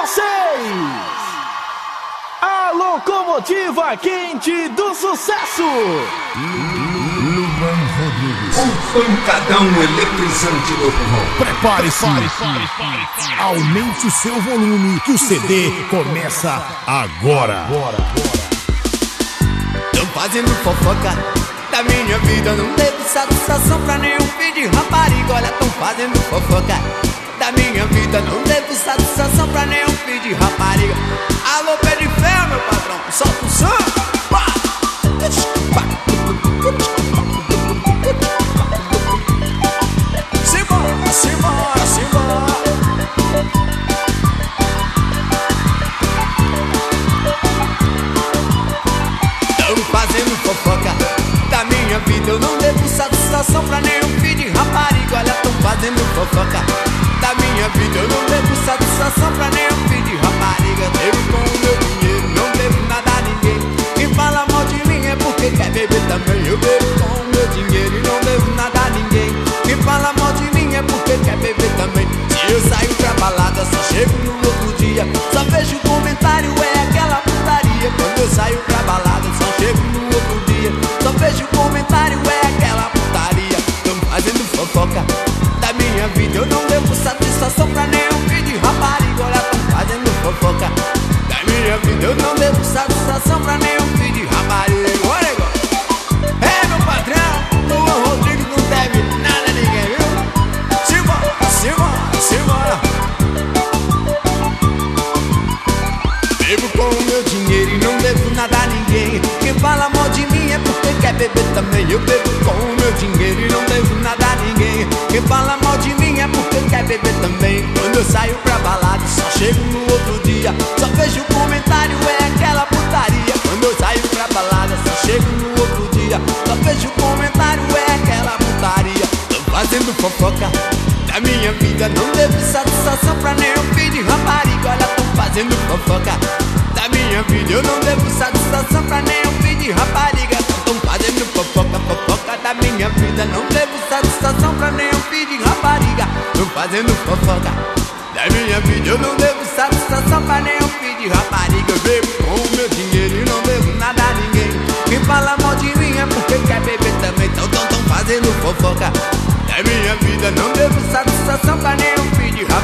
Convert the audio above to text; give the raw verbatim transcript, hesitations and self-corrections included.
vocês, a locomotiva quente do sucesso, Luan Rodrigues, o pancadão eletrizante do forró. Prepare-se, aumente o seu volume que o C D começa agora. Tão fazendo fofoca da minha vida, não devo satisfação pra nenhum filho de rapariga. Olha, tão fazendo fofoca da minha vida, não devo satisfação pra nenhum filho de rapariga. Alô, pé de ferro, meu patrão, solta o som. Simbora, simbora, simbora. Tão fazendo fofoca da minha vida, eu não devo satisfação pra nenhum filho de rapariga. Olha, tão fazendo fofoca da minha vida, eu não devo satisfação pra nenhum filho de rapariga. Devo com o meu dinheiro, não devo nada a ninguém. Quem fala mal de mim é porque quer beber também. Eu bebo com o meu dinheiro e não devo nada a ninguém. Quem fala mal de mim é porque quer beber também. Se eu saio pra balada, só chego no outro dia. Só vejo o comentário, é aquela putaria. Quando eu saio pra balada, só chego no outro dia. Só vejo o comentário, é aquela putaria. Tão fazendo fofoca da minha vida, eu não devo satisfação pra nenhum filho de rapariga. Olha, tão fazendo fofoca da minha vida, eu não devo satisfação pra nenhum filho de rapariga. Olha, igual. É, meu patrão, o Luan Rodrigues não deve nada a ninguém, viu? Simbora, simbora, simbora. Bebo com o meu dinheiro e não devo nada a ninguém. Quem fala mal de mim é porque quer beber também. Eu bebo com o meu dinheiro e não devo nada a ninguém. Quem fala mal de mim é porque quer beber também. Quando eu saio pra balada, só chego no outro dia. Só vejo o comentário, é aquela putaria. Quando eu saio pra balada, só chego no outro dia. Só vejo o comentário, é aquela putaria. Tô fazendo fofoca da minha vida, não devo satisfação pra nenhum filho de rapariga. Olha, tô fazendo fofoca da minha vida, eu não devo satisfação pra nenhum filho de rapariga. Tô fazendo fofoca, fofoca da minha vida, não devo satisfação pra nenhum filho de rapariga. Tô fazendo fofoca da minha vida, eu não devo satisfação pra nenhum filho de rapariga. Eu bebo com o meu dinheiro e não devo nada a ninguém. Quem fala mal de mim é porque quer beber também. Tão, tão, tão fazendo fofoca da minha vida, não devo satisfação pra nenhum filho de rapariga.